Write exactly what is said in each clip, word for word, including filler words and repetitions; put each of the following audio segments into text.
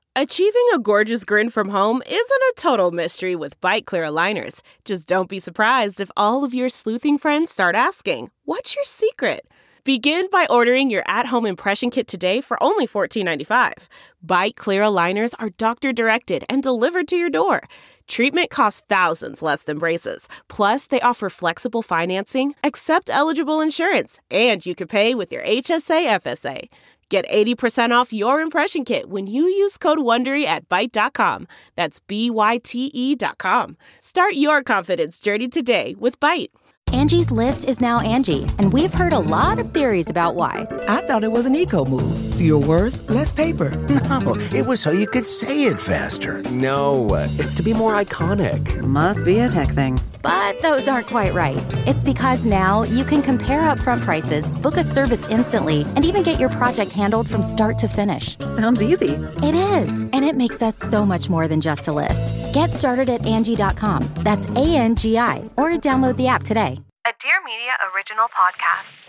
Achieving a gorgeous grin from home isn't a total mystery with Byte Clear aligners. Just don't be surprised if all of your sleuthing friends start asking, "What's your secret?" Begin by ordering your at-home impression kit today for only fourteen ninety-five. Byte Clear aligners are doctor-directed and delivered to your door. Treatment costs thousands less than braces. Plus, they offer flexible financing, accept eligible insurance, and you can pay with your H S A F S A. Get eighty percent off your impression kit when you use code WONDERY at byte dot com. That's B Y T E dot com. Start your confidence journey today with Byte. Angie's List is now Angie, and we've heard a lot of theories about why. I thought it was an eco move. Fewer words, less paper. No, it was so you could say it faster. No, it's to be more iconic. Must be a tech thing. But those aren't quite right. It's because now you can compare upfront prices, book a service instantly, and even get your project handled from start to finish. Sounds easy. It is, and it makes us so much more than just a list. Get started at Angie dot com. That's A N G I, or download the app today. A Dear Media original podcast.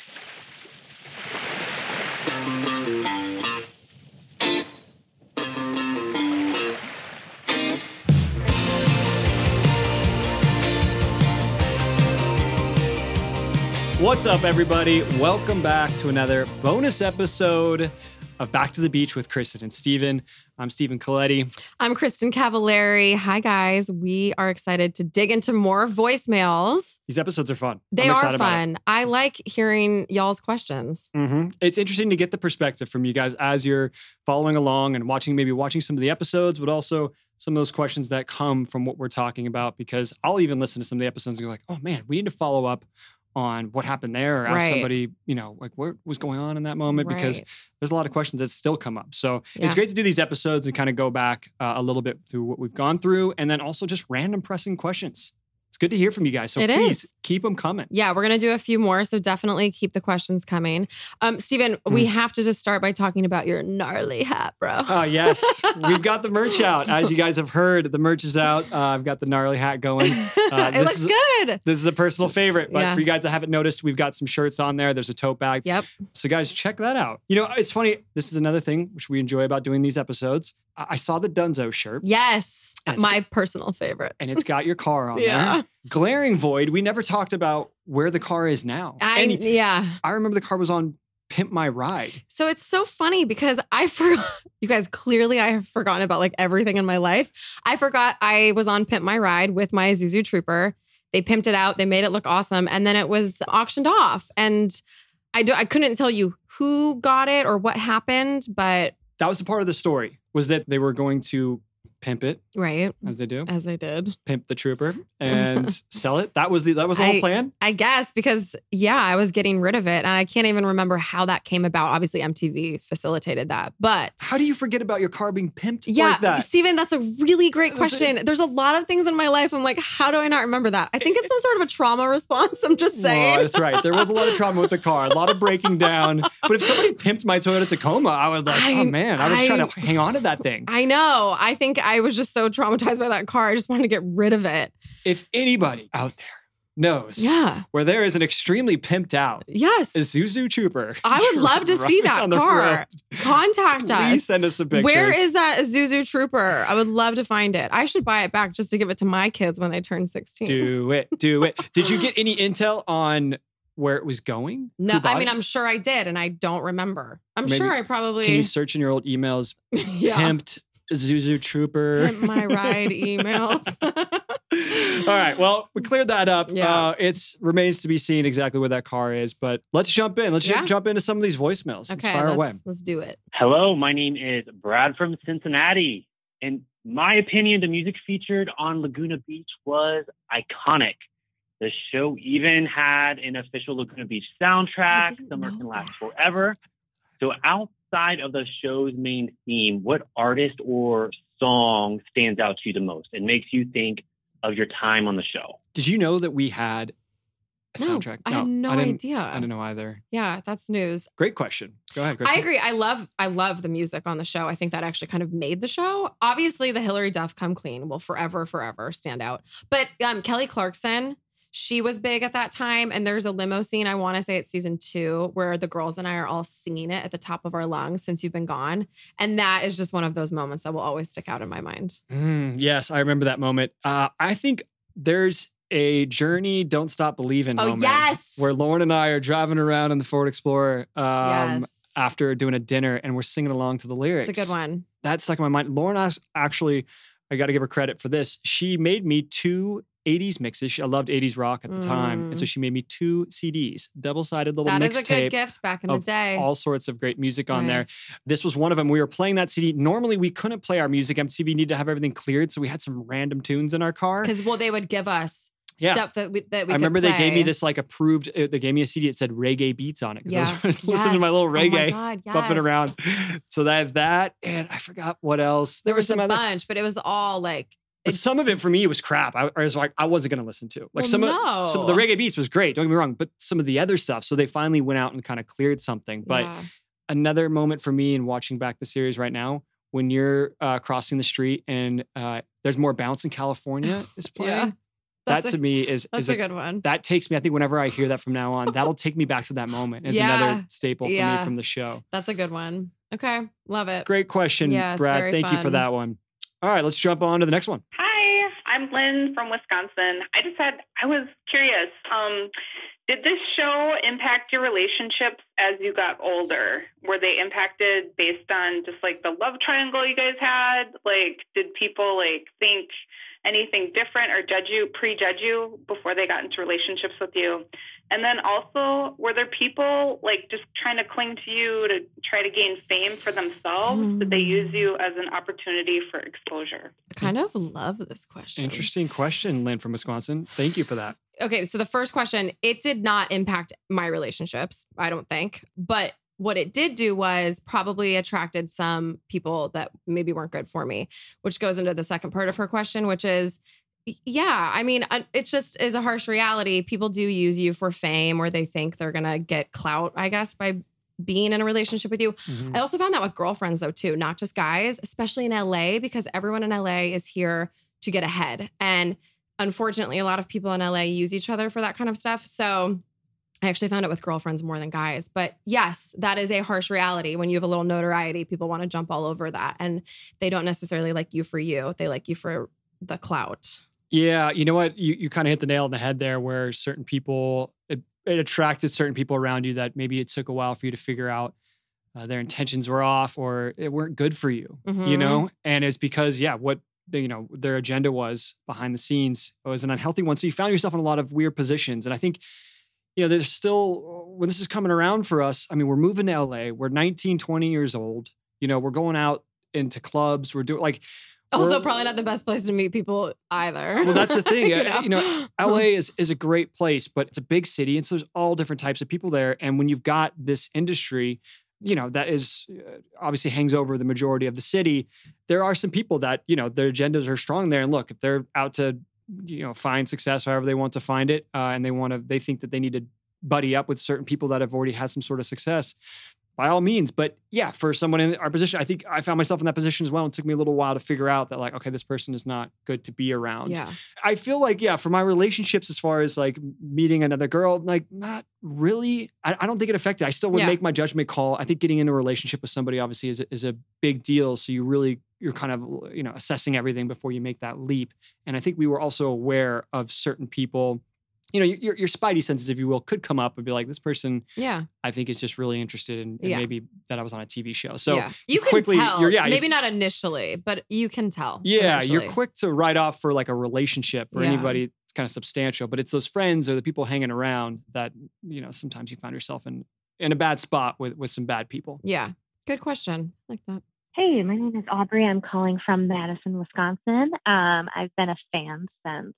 What's up, everybody? Welcome back to another bonus episode of Back to the Beach with Kristen and Steven. I'm Steven Coletti. I'm Kristen Cavallari. Hi, guys. We are excited to dig into more voicemails. These episodes are fun. They I'm are fun. I like hearing y'all's questions. Mm-hmm. It's interesting to get the perspective from you guys as you're following along and watching, maybe watching some of the episodes, but also some of those questions that come from what we're talking about, because I'll even listen to some of the episodes and go like, oh man, we need to follow up on what happened there, or ask Right. somebody, you know, like what was going on in that moment, because Right. there's a lot of questions that still come up. So Yeah. it's great to do these episodes and kind of go back uh, a little bit through what we've gone through, and then also just random pressing questions. It's good to hear from you guys. So It please is. keep them coming. Yeah, we're going to do a few more, so definitely keep the questions coming. Um, Steven, we have to just start by talking about your gnarly hat, bro. Oh, yes. We've got the merch out. As you guys have heard, the merch is out. Uh, I've got the gnarly hat going. Uh, it this looks is, good. This is a personal favorite, but Yeah. for you guys that haven't noticed, we've got some shirts on there. There's a tote bag. Yep. So guys, check that out. You know, it's funny. This is another thing which we enjoy about doing these episodes. I, I saw the Dunzo shirt. Yes. That's My personal favorite. And it's got your car on Yeah. there. Glaring void. We never talked about where the car is now. I, And yeah. I remember the car was on Pimp My Ride. So it's so funny because I forgot, you guys, clearly I have forgotten about like everything in my life. I forgot I was on Pimp My Ride with my Isuzu Trooper. They pimped it out. They made it look awesome. And then it was auctioned off. And I, do, I couldn't tell you who got it or what happened, but. That was the part of the story, was that they were going to pimp it, Right. as they do. As they did. Pimp the Trooper and sell it. That was the that was the whole I- plan. I guess because, yeah, I was getting rid of it. And I can't even remember how that came about. Obviously, M T V facilitated that. But How do you forget about your car being pimped yeah, like that? Steven, that's a really great Was it- question. There's a lot of things in my life. I'm like, how do I not remember that? I think it's some sort of a trauma response. I'm just saying. Oh, that's right. There was a lot of trauma with the car, a lot of breaking down. But if somebody pimped my Toyota Tacoma, I was like, I- oh man, I was I- trying to hang on to that thing. I know. I think I was just so traumatized by that car. I just wanted to get rid of it. If anybody out there knows Yeah. where there is an extremely pimped out Yes. Isuzu Trooper, I would love to see driving that on the car. road, Contact please us. send us some pictures. Where is that Isuzu Trooper? I would love to find it. I should buy it back just to give it to my kids when they turn sixteen. Do it. Do it. Did you get any intel on where it was going? No, Who bought I mean, it? I'm sure I did, and I don't remember. I'm Maybe- sure I probably Can you search in your old emails? yeah. Pimped Isuzu Trooper. Pimp my ride emails. All right. Well, we cleared that up. Yeah. Uh, it's remains to be seen exactly where that car is, but let's jump in. Let's ju- Yeah. jump into some of these voicemails. Let's Okay, fire let's, away. let's do it. Hello, my name is Brad from Cincinnati. In my opinion, the music featured on Laguna Beach was iconic. The show even had an official Laguna Beach I soundtrack, didn't Summer know Can Last that. Forever. So outside of the show's main theme, what artist or song stands out to you the most and makes you think of your time on the show? Did you know that we had a No, soundtrack? I had no didn't, idea. I didn't know either. Yeah, that's news. Great question. Go ahead, I Kristen. agree. I love I love the music on the show. I think that actually kind of made the show. Obviously, the Hillary Duff Come Clean will forever, forever stand out. But um, Kelly Clarkson, She was big at that time. And there's a limo scene, I want to say it's season two, where the girls and I are all singing it at the top of our lungs, Since You've Been Gone. And that is just one of those moments that will always stick out in my mind. Mm, yes, I remember that moment. Uh, I think there's a Journey, Don't Stop Believing Oh, moment. yes. Where Lauren and I are driving around in the Ford Explorer um, Yes. after doing a dinner and we're singing along to the lyrics. It's a good one. That stuck in my mind. Lauren as- actually, I got to give her credit for this. She made me two eighties mixes. She, I loved eighties rock at the time. And so she made me two C Ds, double-sided little That mixtape. is a good gift back in the of day. all sorts of great music on there. Nice. This was one of them. We were playing that C D. Normally, we couldn't play our music. M T V needed to have everything cleared, so we had some random tunes in our car. Because, well, they would give us Yeah. stuff that we, that we I could remember they gave me play. this like approved, uh, they gave me a C D that said reggae beats on it. Because Yeah. I was listening to my Yes. little Oh my reggae God, bumping yes. around. So that had that, and I forgot what else. There was was a some other, bunch, but it was all like, but some of it for me was crap. I, I was like, I wasn't going to listen to. Like Well, some, no. of, some of the reggae beats was great. Don't get me wrong, but some of the other stuff. So they finally went out and kind of cleared something. But yeah. another moment for me in watching back the series right now, when you're uh, crossing the street and uh, there's More Bounce in California is playing. Yeah. That That's to a- me is, That's is a good one. that takes me, I think whenever I hear that from now on, that'll take me back to that moment as Yeah. another staple for Yeah. me from the show. That's a good one. Okay. Love it. Great question, Yes, Brad. very Thank you for fun. that one. All right, let's jump on to the next one. Hi, I'm Lynn from Wisconsin. I just had, I was curious, um, did this show impact your relationships as you got older? Were they impacted based on just like the love triangle you guys had? Like, did people like think anything different or judge you, prejudge you before they got into relationships with you? And then also, were there people like just trying to cling to you to try to gain fame for themselves? Mm. Did they use you as an opportunity for exposure? I kind of love this question. Interesting question, Lynn from Wisconsin. Thank you for that. Okay, so the first question, it did not impact my relationships, I don't think. But what it did do was probably attracted some people that maybe weren't good for me, which goes into the second part of her question, which is, yeah, I mean, it's just is a harsh reality. People do use you for fame or they think they're going to get clout, I guess, by being in a relationship with you. Mm-hmm. I also found that with girlfriends though, too, not just guys, especially in L A, because everyone in L A is here to get ahead. And unfortunately, a lot of people in L A use each other for that kind of stuff. So I actually found it with girlfriends more than guys. But yes, that is a harsh reality. When you have a little notoriety, people want to jump all over that. And they don't necessarily like you for you. They like you for the clout. Yeah, you know what? You you kind of hit the nail on the head there where certain people, it, it attracted certain people around you that maybe it took a while for you to figure out uh, their intentions were off or it weren't good for you, Mhm. you know? And it's because, yeah, what, the, you know, their agenda was behind the scenes was an unhealthy one. So you found yourself in a lot of weird positions. And I think, you know, there's still, when this is coming around for us, I mean, we're moving to L A, we're nineteen, twenty years old, you know, we're going out into clubs, we're doing like, Also, we're- probably not the best place to meet people either. Well, that's the thing. You you, know? know? you know, L A is, is a great place, but it's a big city. And so there's all different types of people there. And when you've got this industry, you know, that is uh, obviously hangs over the majority of the city, there are some people that, you know, their agendas are strong there. And look, if they're out to, you know, find success, however they want to find it, uh, and they want to, they think that they need to buddy up with certain people that have already had some sort of success, by all means. But yeah, for someone in our position, I think I found myself in that position as well. It took me a little while to figure out that like, okay, this person is not good to be around. Yeah. I feel like, yeah, for my relationships, as far as like meeting another girl, like not really, I, I don't think it affected. I still would Yeah. make my judgment call. I think getting into a relationship with somebody obviously is a, is a big deal. So you really, you're kind of, you know, assessing everything before you make that leap. And I think we were also aware of certain people, you know, your, your spidey senses, if you will, could come up and be like, this person, Yeah. I think is just really interested in, in Yeah. maybe that I was on a T V show. So yeah. you can quickly, tell. you're, yeah, you- Maybe not initially, but you can tell. yeah, you're eventually. quick to write off for like a relationship for Yeah. anybody it's kind of substantial, but it's those friends or the people hanging around that, you know, sometimes you find yourself in in a bad spot with with some bad people. Yeah. Good question. I like that. Hey, my name is Aubrey. I'm calling from Madison, Wisconsin. Um, I've been a fan since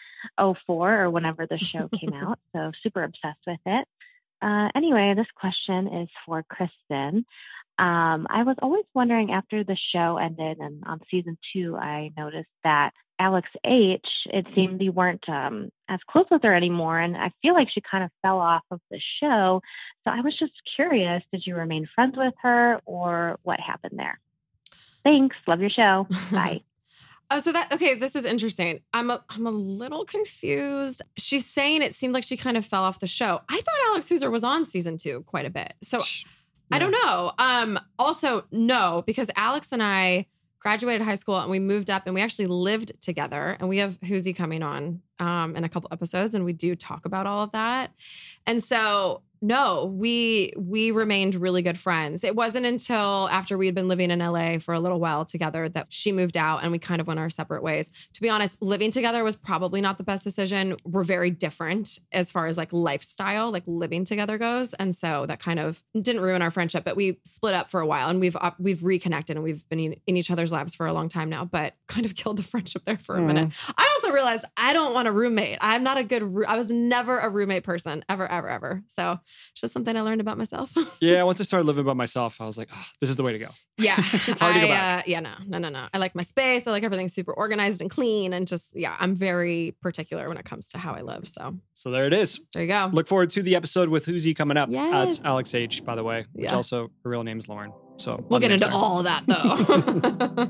oh four or whenever the show came out, so super obsessed with it. Uh, anyway, this question is for Kristen. Um, I was always wondering after the show ended and on season two, I noticed that Alex H, it seemed you weren't um, as close with her anymore. And I feel like she kind of fell off of the show. So I was just curious, did you remain friends with her or what happened there? Thanks. Love your show. Bye. Oh, so that, okay, this is interesting. I'm a, I'm a little confused. She's saying it seemed like she kind of fell off the show. I thought Alex Hooser was on season two quite a bit. So yeah. I don't know. Um, also, no, because Alex and I graduated high school and we moved up and we actually lived together, and we have Hoosie coming on um, in a couple episodes, and we do talk about all of that. And so no, we we remained really good friends. It wasn't until after we had been living in L A for a little while together that she moved out and we kind of went our separate ways. To be honest, living together was probably not the best decision. We're very different as far as like lifestyle, like living together goes. And so that kind of didn't ruin our friendship, but we split up for a while and we've uh, we've reconnected and we've been in, in each other's lives for a long time now, but kind of killed the friendship there for a mm. minute. I also realized I don't want a roommate. I'm not a good, I was never a roommate person, ever, ever, ever. So it's just something I learned about myself. Yeah, once I started living by myself, I was like, oh, this is the way to go. Yeah. It's hard I, to go back. Uh, yeah, no, no, no, no. I like my space. I like everything super organized and clean. And just, yeah, I'm very particular when it comes to how I live. So So there it is. There you go. Look forward to the episode with Hoosie coming up. Yes. Uh, it's Alex H, by the way, which Yeah. also her real name is Lauren. So We'll get into there. all of that though.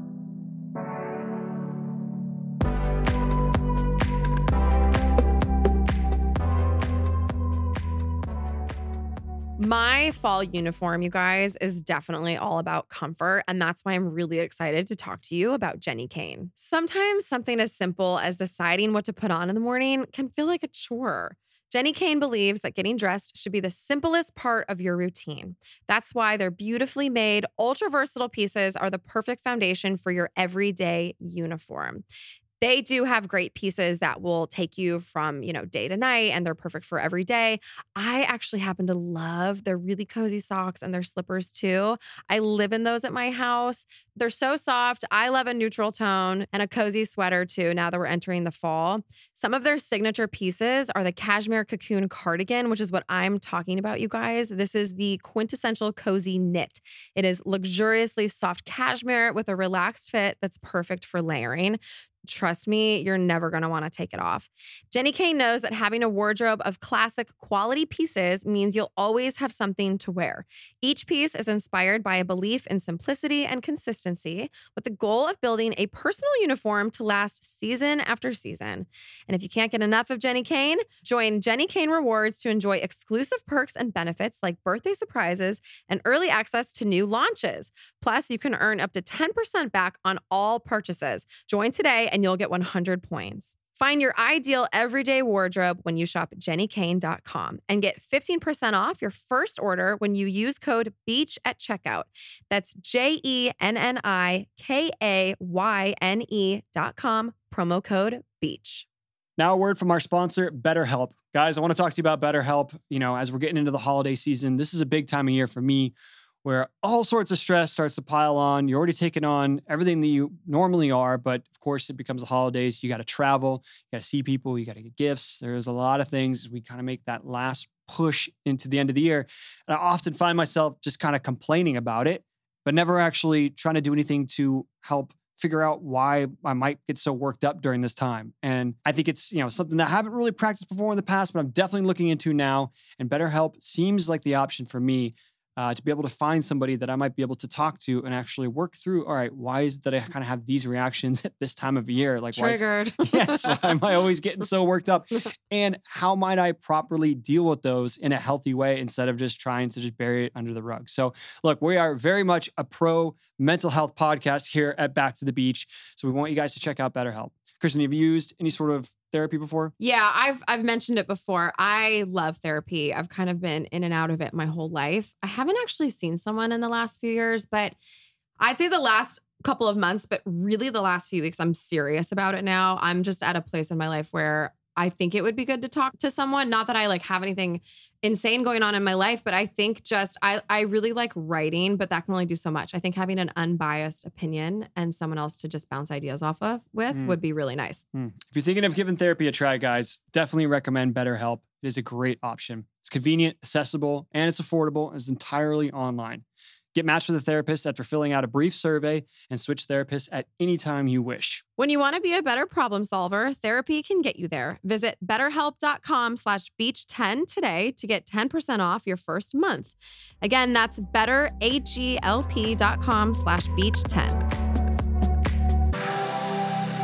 My fall uniform, you guys, is definitely all about comfort. And that's why I'm really excited to talk to you about Jenni Kayne. Sometimes something as simple as deciding what to put on in the morning can feel like a chore. Jenni Kayne believes that getting dressed should be the simplest part of your routine. That's why their beautifully made, ultra versatile pieces are the perfect foundation for your everyday uniform. They do have great pieces that will take you from, you know, day to night, and they're perfect for every day. I actually happen to love their really cozy socks and their slippers too. I live in those at my house. They're so soft. I love a neutral tone and a cozy sweater too, now that we're entering the fall. Some of their signature pieces are the cashmere cocoon cardigan, which is what I'm talking about, you guys. This is the quintessential cozy knit. It is luxuriously soft cashmere with a relaxed fit that's perfect for layering. Trust me, you're never going to want to take it off. Jenni Kayne knows that having a wardrobe of classic quality pieces means you'll always have something to wear. Each piece is inspired by a belief in simplicity and consistency, with the goal of building a personal uniform to last season after season. And if you can't get enough of Jenni Kayne, join Jenni Kayne Rewards to enjoy exclusive perks and benefits like birthday surprises and early access to new launches. Plus, you can earn up to ten percent back on all purchases. Join today and you'll get one hundred points. Find your ideal everyday wardrobe when you shop jenni kayne dot com and get fifteen percent off your first order when you use code BEACH at checkout. That's J E N N I K A Y N E dot com, promo code BEACH. Now a word from our sponsor, BetterHelp. Guys, I want to talk to you about BetterHelp. You know, as we're getting into the holiday season, this is a big time of year for me, where all sorts of stress starts to pile on. You're already taking on everything that you normally are, but of course it becomes the holidays. You got to travel, you got to see people, you got to get gifts. There's a lot of things. We kind of make that last push into the end of the year. And I often find myself just kind of complaining about it, but never actually trying to do anything to help figure out why I might get so worked up during this time. And I think it's, you know, something that I haven't really practiced before in the past, but I'm definitely looking into now. And BetterHelp seems like the option for me. Uh, to be able to find somebody that I might be able to talk to and actually work through, all right, why is it that I kind of have these reactions at this time of year? Like, Triggered. Why is, yes, why am I always getting so worked up? And how might I properly deal with those in a healthy way instead of just trying to just bury it under the rug? So look, we are very much a pro mental health podcast here at Back to the Beach. So we want you guys to check out BetterHelp. Kristen, have you used any sort of therapy before? Yeah, I've I've mentioned it before. I love therapy. I've kind of been in and out of it my whole life. I haven't actually seen someone in the last few years, but I'd say the last couple of months, but really the last few weeks, I'm serious about it now. I'm just at a place in my life where I think it would be good to talk to someone. Not that I like have anything insane going on in my life, but I think just, I, I really like writing, but that can only do so much. I think having an unbiased opinion and someone else to just bounce ideas off of with mm. would be really nice. Mm. If you're thinking of giving therapy a try, guys, definitely recommend BetterHelp. It is a great option. It's convenient, accessible, and it's affordable. And it's entirely online. Get matched with a therapist after filling out a brief survey and switch therapists at any time you wish. When you want to be a better problem solver, therapy can get you there. Visit betterhelp.com slash beach10 today to get ten percent off your first month. Again, that's betterhelp.com slash beach10.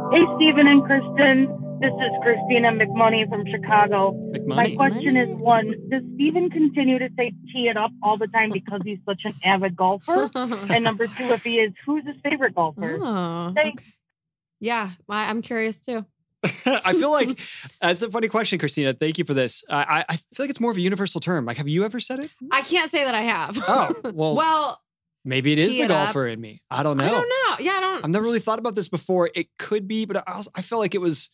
Hey, Stephen and Kristen. This is Christina McMoney from Chicago. McMoney. My question is, one, does Stephen continue to say tee it up all the time because he's such an avid golfer? And number two, if he is, who's his favorite golfer? Oh, Thanks. okay. Yeah, I, I'm curious too. I feel like that's a funny question, Christina. Thank you for this. I, I feel like it's more of a universal term. Like, have you ever said it? I can't say that I have. Oh, well, well, maybe it is tee the it up. golfer in me. I don't know. I don't know. Yeah, I don't. I've never really thought about this before. It could be, but I, also, I feel like it was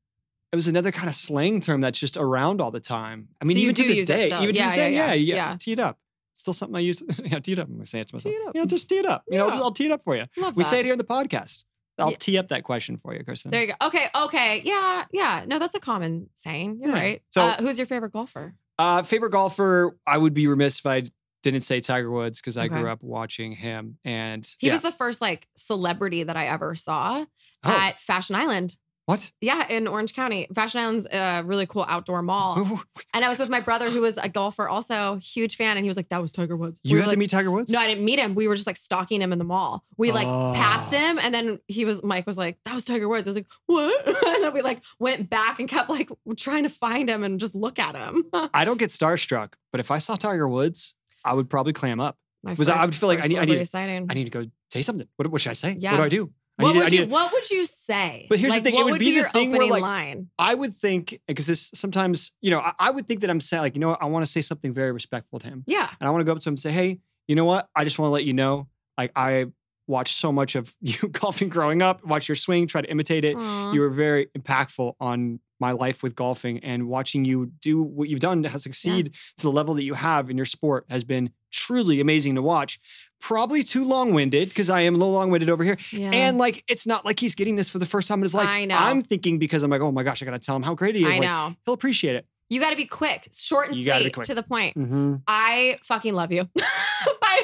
it was another kind of slang term that's just around all the time. I mean, So you even to do this use it day, still. even to Yeah, this day, yeah, yeah, yeah, yeah, yeah. tee it up. Still something I use. Yeah, tee it up. I'm gonna say it to myself. Tee it up. Yeah, just tee it up. You know, Yeah. just, I'll tee it up for you. Love we that. say it here in the podcast. I'll Yeah. tee up that question for you, Kristen. There you go. Okay, okay. Yeah, yeah. No, that's a common saying. You're Yeah. right. So- uh, who's your favorite golfer? Uh, favorite golfer, I would be remiss if I didn't say Tiger Woods because I Okay. grew up watching him. And He yeah. was the first like celebrity that I ever saw Oh. at Fashion Island. What? Yeah, in Orange County. Fashion Island's a really cool outdoor mall. And I was with my brother who was a golfer also, huge fan. And he was like, that was Tiger Woods. You We were had to like- meet Tiger Woods? No, I didn't meet him. We were just like stalking him in the mall. We like Oh. passed him and then he was, Mike was like, that was Tiger Woods. I was like, what? And then we like went back and kept like trying to find him and just look at him. I don't get starstruck, but if I saw Tiger Woods, I would probably clam up. My Was I, I would feel like I first need, I celebrity need, sighting. I need to go say something. What, what should I say? Yeah. What do I do? I What need to- would I need you to- What would you say? But here's Like, the thing: what it would, would be, the your thing where, opening like, line? I would think because this sometimes, you know, I, I would think that I'm saying, like, you know, what, I want to say something very respectful to him, Yeah. and I want to go up to him and say, hey, you know what? I just want to let you know, like, I watched so much of you golfing growing up, watch your swing, try to imitate it. Aw. You were very impactful on my life with golfing, and watching you do what you've done to succeed to the level that you have in your sport has been truly amazing to watch. Probably too long-winded because I am a little long-winded over here. Yeah. And like, it's not like he's getting this for the first time in his life. I know. I'm thinking because I'm like, oh my gosh, I got to tell him how great he is. I Like, know. he'll appreciate it. You got to be quick, short and You gotta be sweet, quick. to the point. Mm-hmm. I fucking love you. Bye.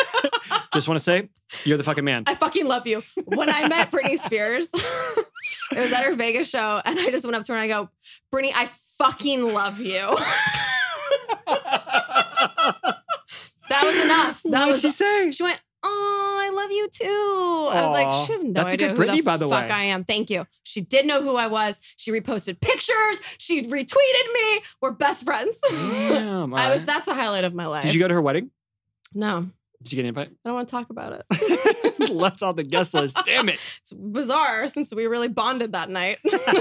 Just want to say, you're the fucking man. I fucking love you. When I met Britney Spears, it was at her Vegas show, and I just went up to her and I go, Britney, I fucking love you. That was enough. That What did was she say? She went, oh, I love you too. I was Aw. like, she has no That's a idea good who Britney, the by the fuck way. I am. Thank you. She did know who I was. She reposted pictures. She retweeted me. We're best friends. Damn, I all was. right. That's the highlight of my life. Did you go to her wedding? No, Did you get an invite? I don't want to talk about it. Left on the guest list. Damn it. It's bizarre since we really bonded that night.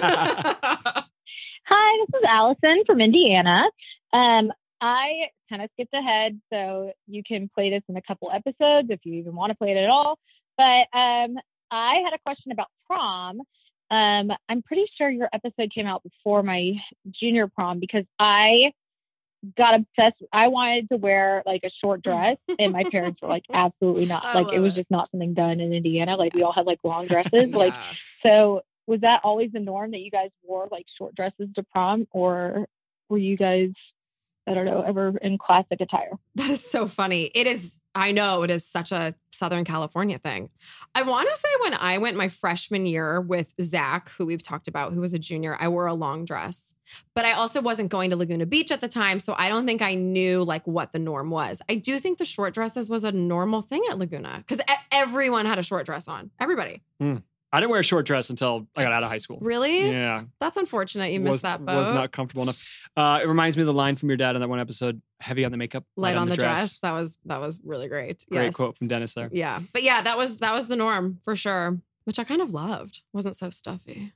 Hi, this is Allison from Indiana. Um, I kind of skipped ahead, so you can play this in a couple episodes if you even want to play it at all. But um, I had a question about prom. Um, I'm pretty sure your episode came out before my junior prom because I got obsessed. I wanted to wear like a short dress, and my parents were like, absolutely not. I Like love it was it. just not something done in Indiana. Like we all had like long dresses. Like Yeah. so. Was that always the norm that you guys wore like short dresses to prom, or were you guys, I don't know, ever in classic attire? That is so funny. It is, I know it is such a Southern California thing. I want to say when I went my freshman year with Zach, who we've talked about, who was a junior, I wore a long dress. But I also wasn't going to Laguna Beach at the time, so I don't think I knew like what the norm was. I do think the short dresses was a normal thing at Laguna because e- everyone had a short dress on. Everybody. Hmm. I didn't wear a short dress until I got out of high school. Really? Yeah. That's unfortunate you missed was, that boat. Was not comfortable enough. Uh, it reminds me of the line from your dad in that one episode, heavy on the makeup, Light, on, the dress. That was that was really great. Great Yes. quote from Dennis there. Yeah. But yeah, that was that was the norm for sure, which I kind of loved. Wasn't so stuffy.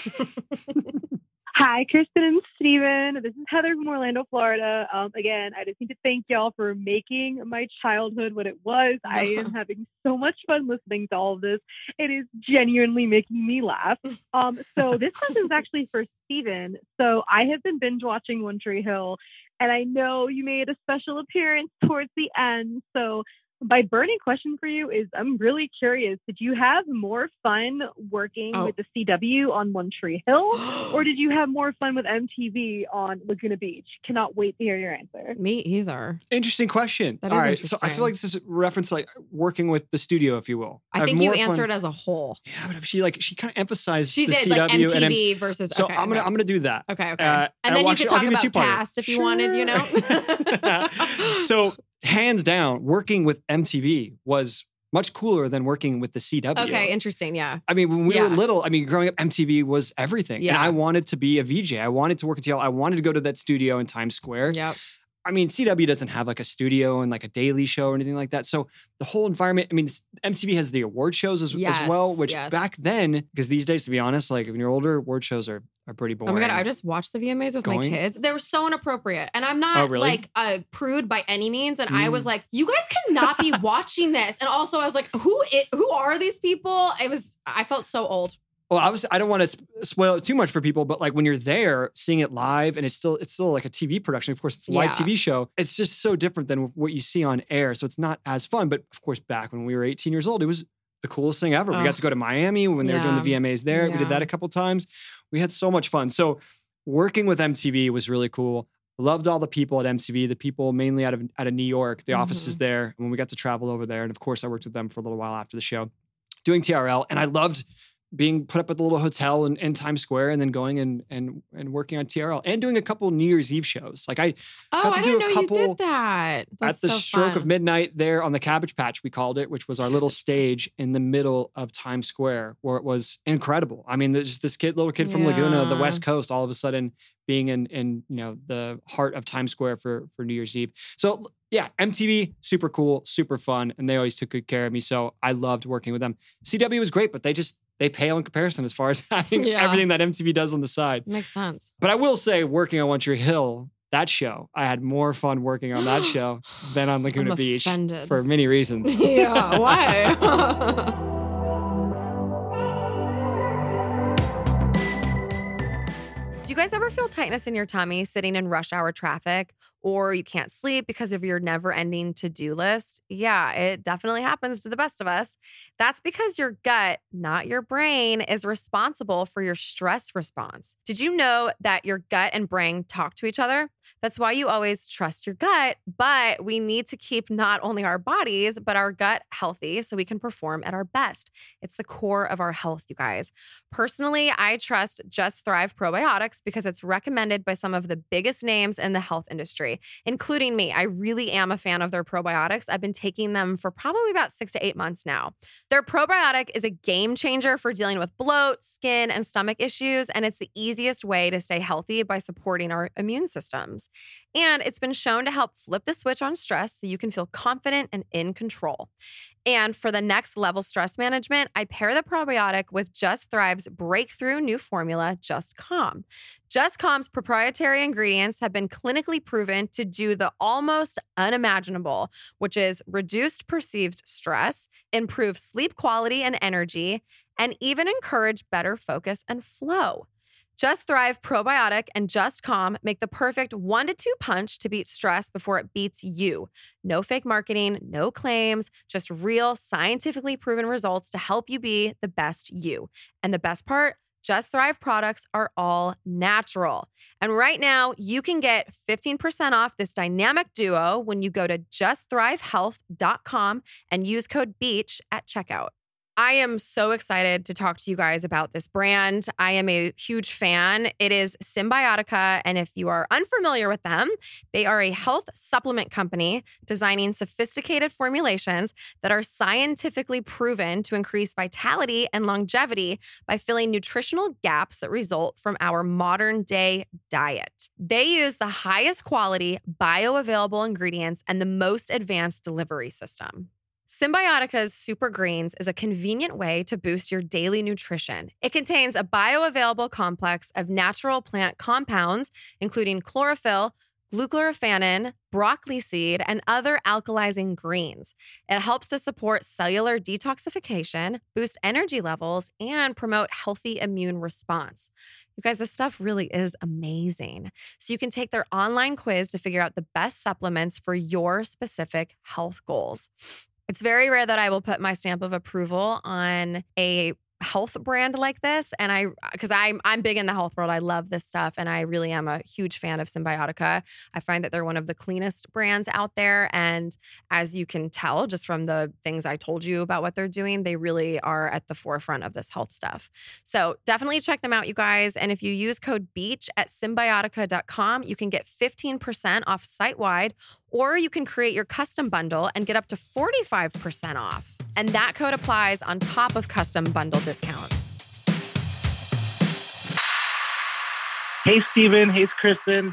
Hi, Kristen and Steven. This is Heather from Orlando, Florida. Um, again, I just need to thank y'all for making my childhood what it was. I am having so much fun listening to all of this. It is genuinely making me laugh. Um, so this question is actually for Steven. So I have been binge watching One Tree Hill, and I know you made a special appearance towards the end. So my burning question for you is, I'm really curious, did you have more fun working Oh. with the C W on One Tree Hill, or did you have more fun with M T V on Laguna Beach? Cannot wait to hear your answer. Me either. Interesting question. That All is right. So I feel interesting. like this is reference like working with the studio, if you will. I have think you more fun- answered as a whole. Yeah, but if she like she kind of emphasized She the did C like W M T and V M- versus. So okay, I'm gonna okay. I'm gonna do that. Okay, okay. Uh, and then I'll you could actually- I'll talk give you about two-parter. cast if you wanted, you know? So hands down, working with M T V was much cooler than working with the C W. Okay, interesting. Yeah. I mean, when we Yeah. were little, I mean, growing up, M T V was everything. And Yeah. I wanted to be a V J. I wanted to work in T L. I wanted to go to that studio in Times Square. Yep. I mean, C W doesn't have like a studio and like a daily show or anything like that. So the whole environment, I mean, M T V has the award shows as, Yes, as well, which yes. back then, because these days, to be honest, like when you're older, award shows are, are pretty boring. Oh my God, I just watched the V M As with my Going? kids. They were so inappropriate. And I'm not Oh, really? like a prude by any means. And I was Mm. like, you guys cannot be watching this. And also I was like, who i- who are these people? It was, I felt so old. Well, obviously, I don't want to sp- spoil it too much for people, but like when you're there, seeing it live, and it's still it's still like a T V production. Of course, it's a live Yeah. T V show. It's just so different than what you see on air. So it's not as fun. But of course, back when we were eighteen years old, it was the coolest thing ever. We Ugh. got to go to Miami when they were doing the Yeah. V M As there. We Yeah. did that a couple times. We had so much fun. So working with M T V was really cool. Loved all the people at M T V, the people mainly out of out of New York, the offices Mm-hmm. there. When we got to travel over there, and of course, I worked with them for a little while after the show, doing T R L, and I loved being put up at the little hotel in, in Times Square, and then going and and and working on T R L, and doing a couple New Year's Eve shows. Like I Oh, got to I do didn't a know couple you did that. That's at the so stroke fun. of midnight there on the Cabbage Patch, we called it, which was our little stage in the middle of Times Square, where it was incredible. I mean, there's just this kid, little kid from Laguna, the Yeah. West Coast, all of a sudden being in in you know the heart of Times Square for for New Year's Eve. So yeah, M T V, super cool, super fun, and they always took good care of me. So I loved working with them. C W was great, but they just they pale in comparison as far as having Yeah. everything that M T V does on the side. Makes sense. But I will say, working on One Tree Hill, that show, I had more fun working on that show than on Laguna I'm Beach offended. for many reasons. Yeah, why? Do you guys ever feel tightness in your tummy sitting in rush hour traffic, or you can't sleep because of your never ending to-do list? Yeah, it definitely happens to the best of us. That's because your gut, not your brain, is responsible for your stress response. Did you know that your gut and brain talk to each other? That's why you always trust your gut, but we need to keep not only our bodies, but our gut healthy so we can perform at our best. It's the core of our health, you guys. Personally, I trust Just Thrive Probiotics because it's recommended by some of the biggest names in the health industry, including me. I really am a fan of their probiotics. I've been taking them for probably about six to eight months now. Their probiotic is a game changer for dealing with bloat, skin, and stomach issues, and it's the easiest way to stay healthy by supporting our immune systems. And it's been shown to help flip the switch on stress so you can feel confident and in control. And for the next level stress management, I pair the probiotic with Just Thrive's breakthrough new formula, Just Calm. Just Calm's proprietary ingredients have been clinically proven to do the almost unimaginable, which is reduced perceived stress, improve sleep quality and energy, and even encourage better focus and flow. Just Thrive Probiotic and Just Calm make the perfect one to two punch to beat stress before it beats you. No fake marketing, no claims, just real scientifically proven results to help you be the best you. And the best part, Just Thrive products are all natural. And right now, you can get fifteen percent off this dynamic duo when you go to just thrive health dot com and use code BEACH at checkout. I am so excited to talk to you guys about this brand. I am a huge fan. It is Cymbiotika, and if you are unfamiliar with them, they are a health supplement company designing sophisticated formulations that are scientifically proven to increase vitality and longevity by filling nutritional gaps that result from our modern day diet. They use the highest quality bioavailable ingredients and the most advanced delivery system. Cymbiotika's Super Greens is a convenient way to boost your daily nutrition. It contains a bioavailable complex of natural plant compounds, including chlorophyll, glucoraphanin, broccoli seed, and other alkalizing greens. It helps to support cellular detoxification, boost energy levels, and promote healthy immune response. You guys, this stuff really is amazing. So you can take their online quiz to figure out the best supplements for your specific health goals. It's very rare that I will put my stamp of approval on a health brand like this. And I, because I'm, I'm big in the health world. I love this stuff. And I really am a huge fan of Cymbiotika. I find that they're one of the cleanest brands out there. And as you can tell, just from the things I told you about what they're doing, they really are at the forefront of this health stuff. So definitely check them out, you guys. And if you use code BEACH at cymbiotika dot com, you can get fifteen percent off site-wide Or you can create your custom bundle and get up to forty-five percent off. And that code applies on top of custom bundle discount. Hey, Steven. Hey, Kristen.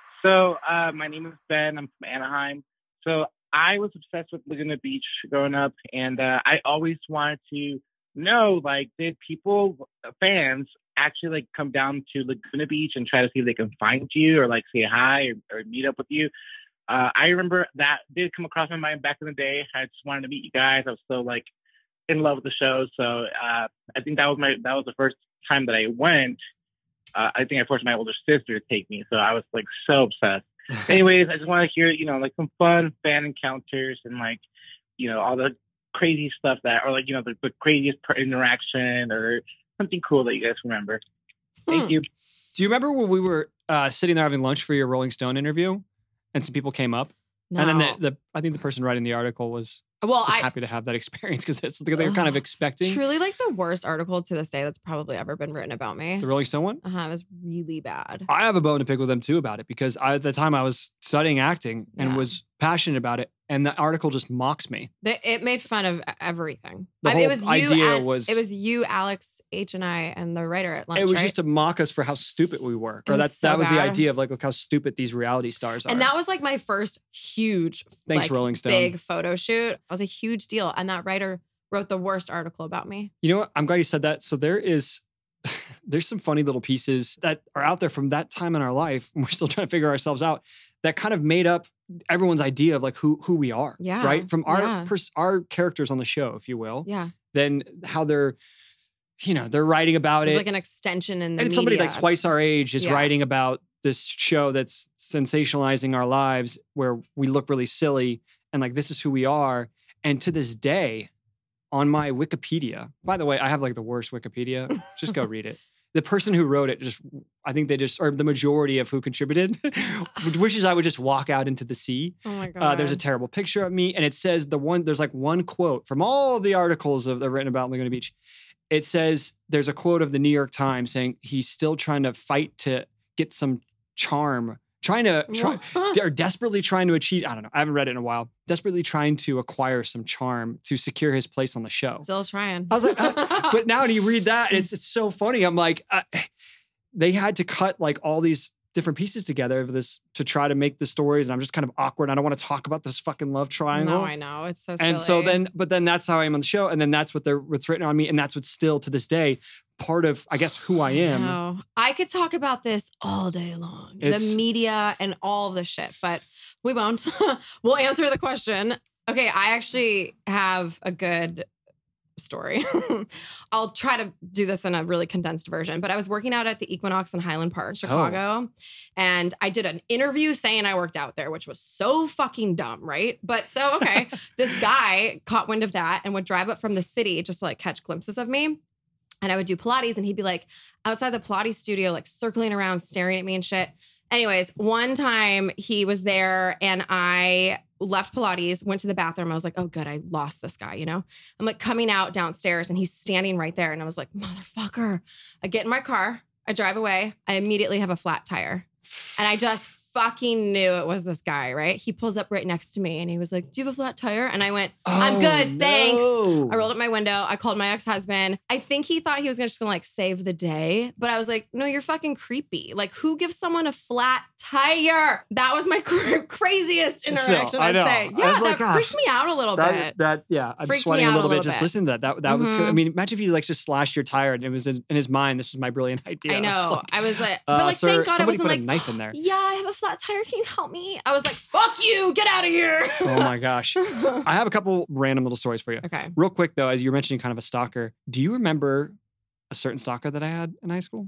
So uh, my name is Ben. I'm from Anaheim. So I was obsessed with Laguna Beach growing up, and uh, I always wanted to know, like, did people, fans, actually like come down to Laguna Beach and try to see if they can find you or like say hi or, or meet up with you? Uh, I remember that did come across my mind back in the day. I just wanted to meet you guys. I was so like in love with the show. So uh, I think that was my that was the first time that I went. Uh, I think I forced my older sister to take me. So I was like so obsessed. Anyways, I just want to hear, you know, like some fun fan encounters and like, you know, all the crazy stuff that, or like, you know, the, the craziest interaction or something cool that you guys remember. Thank Hmm. you. Do you remember when we were uh, sitting there having lunch for your Rolling Stone interview and some people came up? And then No. the, the I think the person writing the article was, Well, was I- happy to have that experience because that's what they were kind of expecting. Truly like the worst article to this day that's probably ever been written about me. The Rolling Stone one? Uh-huh, it was really bad. I have a bone to pick with them too about it because I, at the time I was studying acting and Yeah. was passionate about it. And the article just mocks me. They, it made fun of everything. The I mean, it whole was you. idea and- was- it was you, Alex H, and I, and the writer at lunch. It was right? just to mock us for how stupid we were. It Or was that, so that was the bad. idea of like, look how stupid these reality stars are. And that was like my first huge, Thanks, like, Rolling Stone. big photo shoot. It was a huge deal. And that writer wrote the worst article about me. You know what? I'm glad you said that. So there is, there's some funny little pieces that are out there from that time in our life, and we're still trying to figure ourselves out, that kind of made up everyone's idea of like who who we are. Yeah, Right. From our yeah. pers- our characters on the show, if you will. Yeah. Then how they're, you know, they're writing about It was it. like an extension in the and somebody media. like twice our age is Yeah. writing about this show that's sensationalizing our lives where we look really silly and like this is who we are. And to this day, on my Wikipedia, by the way, I have like the worst Wikipedia. Just go read it. The person who wrote it just, I think they just, or the majority of who contributed, wishes I would just walk out into the sea. Oh my God. Uh, there's a terrible picture of me. And it says the one, there's like one quote from all the articles of that are written about Laguna Beach. It says, there's a quote of the New York Times saying he's still trying to fight to get some charm, trying to, try, or desperately trying to achieve, I don't know, I haven't read it in a while, desperately trying to acquire some charm to secure his place on the show. Still trying. I was like, uh, but now when you read that, it's it's so funny. I'm like, uh, they had to cut like all these different pieces together of this to try to make the stories, and I'm just kind of awkward. I don't want to talk about this fucking love triangle. No, I know. It's so silly. And so then, but then that's how I am on the show, and then that's what they're what's written on me, and that's what's still to this day part of, I guess, who I am. No. I could talk about this all day long. It's- the media and all the shit, but we won't. We'll answer the question. Okay, I actually have a good story. I'll try to do this in a really condensed version, but I was working out at the Equinox in Highland Park, Chicago, and I did an interview saying I worked out there, which was so fucking dumb, right? But so, okay, this guy caught wind of that and would drive up from the city just to like catch glimpses of me. And I would do Pilates and he'd be like outside the Pilates studio, like circling around, staring at me and shit. Anyways, one time he was there and I left Pilates, went to the bathroom. I was like, oh, good. I lost this guy, you know? I'm like coming out downstairs and he's standing right there. And I was like, motherfucker. I get in my car. I drive away. I immediately have a flat tire. And I just fucking knew it was this guy, right? He pulls up right next to me and he was like, do you have a flat tire? And I went, I'm Oh, good, thanks. no. I rolled up my window. I called my ex-husband. I think he thought he was just gonna like save the day, but I was like, no, you're fucking creepy. Like, who gives someone a flat tire? That was my cr- craziest interaction, So, I I'd know. say. I Yeah, was that like, gosh, freaked me out a little That, bit. that yeah, I'm Freaked me sweating a out a little bit little just bit. listening to that. That that was. I Mhm. mean, imagine if you like just slashed your tire and it was in, in his mind. This was my brilliant idea. I It's know. like, I was like, uh, but like, sir, thank God I somebody wasn't put like, a knife in there. yeah, I have a flat tire. Can you help me? I was like, fuck you, get out of here. Oh my gosh. I have a couple random little stories for you. Okay. Real quick though, as you were mentioning kind of a stalker, do you remember a certain stalker that I had in high school?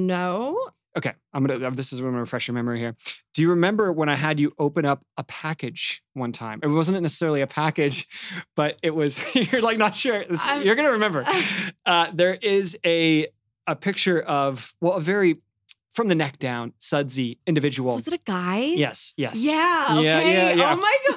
No. Okay, I'm gonna. This is going to refresh your memory here. Do you remember when I had you open up a package one time? It wasn't necessarily a package, but it was. You're like not sure. This- you're gonna remember. Uh, there is a a picture of well, a very from the neck down, sudsy individual. Was it a guy? Yes. Yes. Yeah. Okay. Yeah. Yeah. Yeah. Oh my God.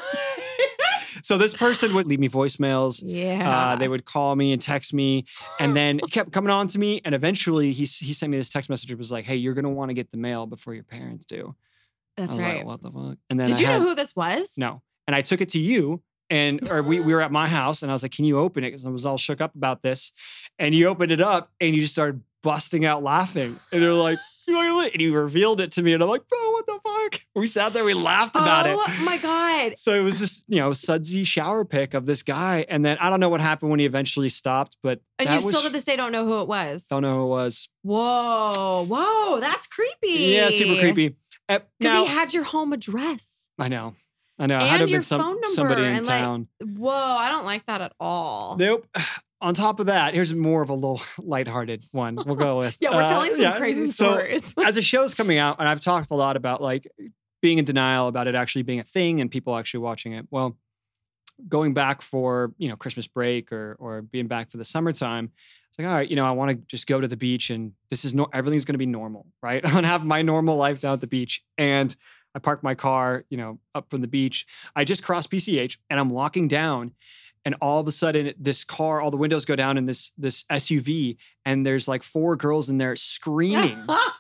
So this person would leave me voicemails. Yeah. Uh, they would call me and text me, and then he kept coming on to me. And eventually, he he sent me this text message. It was like, "Hey, you're gonna want to get the mail before your parents do." That's I was right. Like, what the fuck? And then Did I you had, know who this was? No. And I took it to you. And or we, we were at my house and I was like, can you open it? Because I was all shook up about this. And you opened it up and you just started busting out laughing. And they're like, and you revealed it to me. And I'm like, bro, what the fuck? We sat there, we laughed about it. Oh my God. So it was this, you know, sudsy shower pic of this guy. And then I don't know what happened when he eventually stopped, but And that you was, still to this day don't know who it was. don't know who it was. Whoa. Whoa. That's creepy. Yeah, super creepy. Uh, Because now, he had your home address. I know. I know. It And had to have your been some, phone number. somebody in and town. like, whoa, I don't like that at all. Nope. On top of that, here's more of a little lighthearted one we'll go with. Yeah, we're Uh, telling some yeah, crazy so stories. as a show's coming out, and I've talked a lot about like being in denial about it actually being a thing and people actually watching it. Well, going back for, you know, Christmas break or or being back for the summertime, it's like, all right, you know, I want to just go to the beach and this is no, everything's going to be normal, right? I'm going to have my normal life down at the beach. And I parked my car, you know, up from the beach. I just crossed P C H and I'm walking down and all of a sudden this car, all the windows go down in this, this S U V and there's like four girls in there screaming.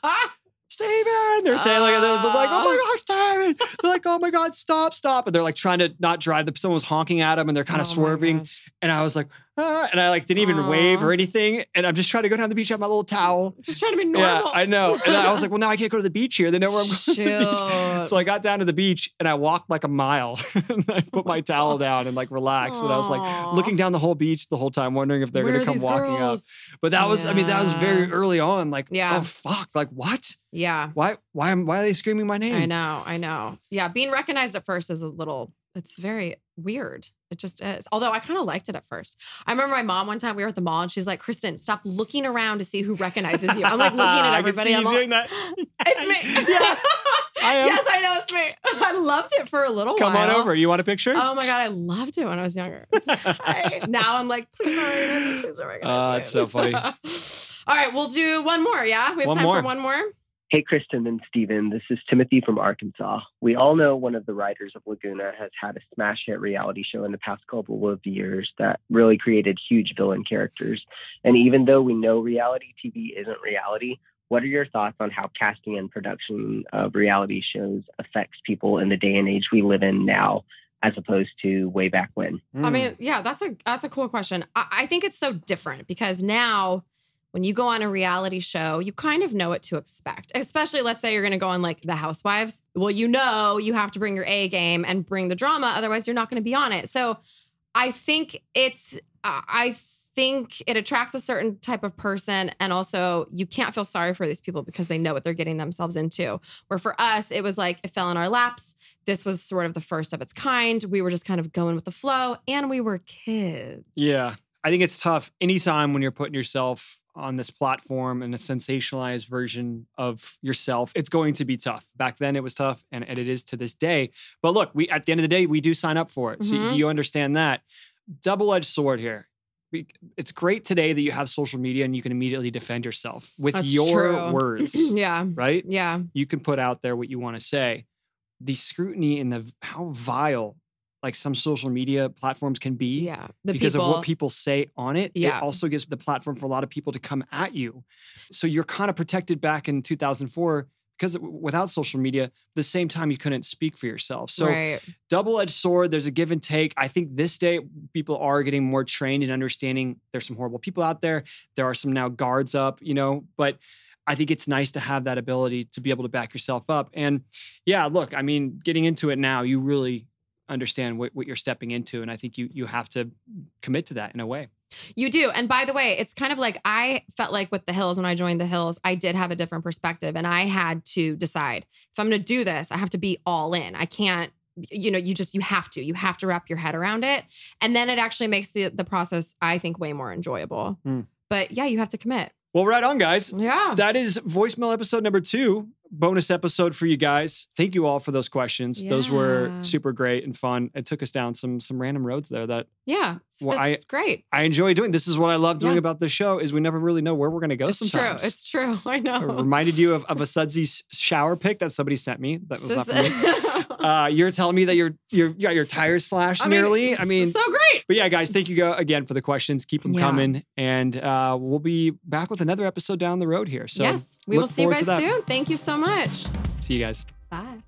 Steven! They're saying like, they're, they're like, oh my gosh, Steven! They're like, oh my God, stop, stop. And they're like trying to not drive. The, someone was honking at them and they're kind of Oh my swerving. gosh. And I was like, ah, and I like didn't even Aw. wave or anything. And I'm just trying to go down the beach, have my little towel. Just trying to be Yeah, normal. I know. And I was like, well, now I can't go to the beach here. They know where I'm going to the Shoot. beach. So I got down to the beach and I walked like a mile. And I put my towel down and like relaxed. And I was like Aw. looking down the whole beach the whole time, wondering if they're Where going are to come these walking girls? up. But that was, I mean, that was very Yeah. early on. Like, Yeah. oh, fuck. Like, what? Yeah. Why, why, am, why are they screaming my name? I know. I know. Yeah. Being recognized at first is a little, it's very weird. It just is. Although I kind of liked it at first. I remember my mom one time we were at the mall and she's like, Kristen, stop looking around to see who recognizes you. I'm like looking at I everybody. can see I'm you all, doing that. it's me. Yeah, I am. Yes, I know it's me. I loved it for a little Come while. on over. You want a picture? Oh my God, I loved it when I was younger. Hi. Now I'm like, please don't recognize me. Please don't recognize Uh, me. it's so funny. All right, we'll do one more. Yeah, we have One time more. for one more. Hey, Kristen and Steven, this is Timothy from Arkansas. We all know one of the writers of Laguna has had a smash hit reality show in the past couple of years that really created huge villain characters. And even though we know reality T V isn't reality, what are your thoughts on how casting and production of reality shows affects people in the day and age we live in now, as opposed to way back when? I mean, yeah, that's a that's a cool question. I, I think it's so different because now when you go on a reality show, you kind of know what to expect. Especially, let's say you're going to go on like The Housewives. Well, you know you have to bring your A game and bring the drama. Otherwise, you're not going to be on it. So I think it's, uh, I think it attracts a certain type of person. And also you can't feel sorry for these people because they know what they're getting themselves into. Where for us, it was like, it fell in our laps. This was sort of the first of its kind. We were just kind of going with the flow and we were kids. Yeah. I think it's tough anytime when you're putting yourself on this platform and a sensationalized version of yourself. It's going to be tough. Back then it was tough and, and it is to this day. But look, we at the end of the day, we do sign up for it. So Mhm. do you understand that? Double-edged sword here. We- It's great today that you have social media and you can immediately defend yourself with That's your true. words, Yeah. right? Yeah. You can put out there what you want to say. The scrutiny and the how vile like some social media platforms can be Yeah. The because people, of what people say on it. Yeah. It also gives the platform for a lot of people to come at you. So you're kind of protected back in two thousand four because without social media, at the same time you couldn't speak for yourself. So right. double-edged sword, there's a give and take. I think this day people are getting more trained in understanding there's some horrible people out there. There are some now guards up, you know, but I think it's nice to have that ability to be able to back yourself up. And yeah, look, I mean, getting into it now, you really understand what, what you're stepping into. And I think you you have to commit to that in a way. You do. And by the way, it's kind of like I felt like with The Hills, when I joined The Hills, I did have a different perspective and I had to decide if I'm going to do this, I have to be all in. I can't, you know, you just, you have to, you have to wrap your head around it. And then it actually makes the, the process, I think, way more enjoyable. Mm. But yeah, you have to commit. Well, right on, guys. Yeah. That is voicemail episode number two. Bonus episode for you guys. Thank you all for those questions. Those were Yeah. super great and fun. It took us down some some random roads there that Yeah. It's, Well, it's I- great. I enjoy doing. This is what I love doing Yeah. about the show is we never really know where we're going to go It's sometimes. true. It's true. I I know. reminded you of, of a sudsy s- shower pic that somebody sent me. That was not Just- from me. Uh, you're telling me that you're, you're, you got your tires slashed I mean, nearly. I mean, so great. but yeah, guys, thank you go again for the questions. Keep them Yeah. coming. And uh, we'll be back with another episode down the road here. So yes. We look will see you forward to guys that. soon. Thank you so much. See you guys. Bye.